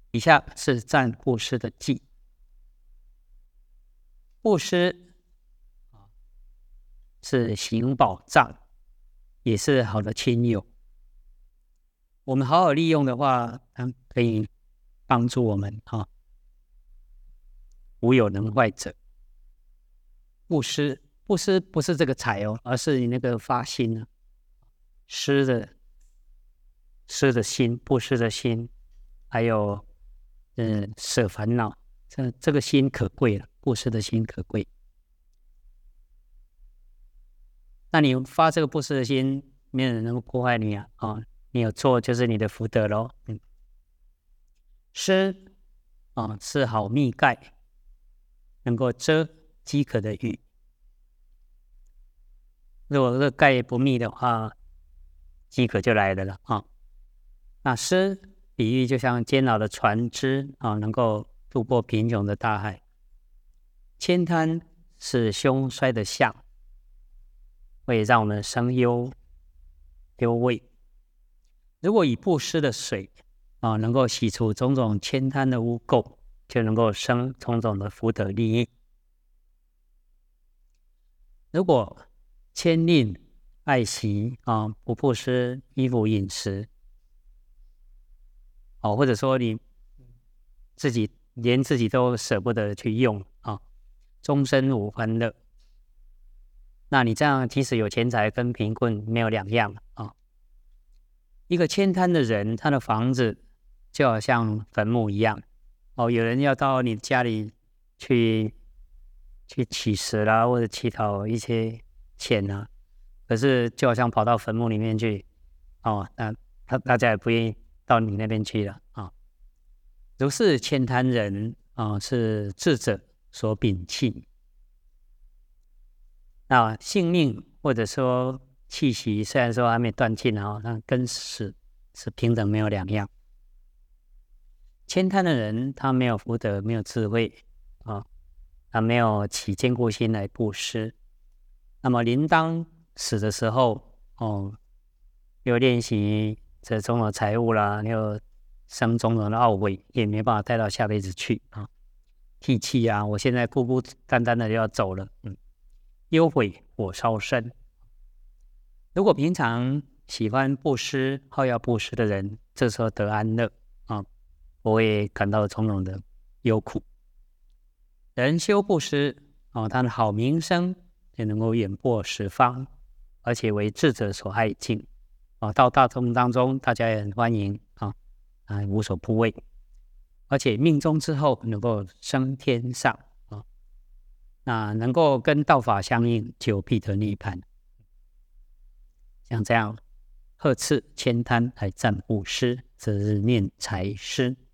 以下是赞布施的记。布施是行宝藏，也是好的亲友。我们好好利用的话，它可以帮助我们无有能坏者。布施不是这个财哦，而是你那个发心施的心，布施的心，还有舍烦恼，这个心可贵了，布施的心可贵。那你发这个布施的心，没有人能够破坏你你有做就是你的福德咯。施是好蜜盖，能够遮饥渴的雨。如果这个盖不密的话，饥渴就来了那施比喻就像坚牢的船只能够渡过贫穷的大海。悭贪是凶衰的相，会让我们生忧丢畏。如果以布施的水能够洗除种种悭贪的污垢，就能够生种种的福德利益。如果悭吝爱惜不布施衣服饮食或者说你连自己都舍不得去用终身无欢乐，那你这样即使有钱财跟贫困没有两样一个悭贪的人，他的房子就好像坟墓一样有人要到你家里去乞食啦，或者乞讨一些钱可是就好像跑到坟墓里面去那大家也不愿意到你那边去了如是悭贪人是智者所摒弃。那性命或者说气息虽然说还没断尽但跟死是平等，没有两样。悭贪的人他没有福德，没有智慧他没有起坚固心来布施，那么临当死的时候又练习这种种财物啦，又生种种的懊悔，也没办法带到下辈子去涕泣我现在孤孤单单的就要走了忧悔火烧身。如果平常喜欢布施好要布施的人，这时候得安乐不会感到种种的忧苦。人修布施他的好名声也能够远播十方，而且为智者所爱敬到大众当中大家也很欢迎无所不畏，而且命中之后能够升天上那能够跟道法相应，就必得涅槃。像这样呵斥悭贪来赞布施，这是念财施。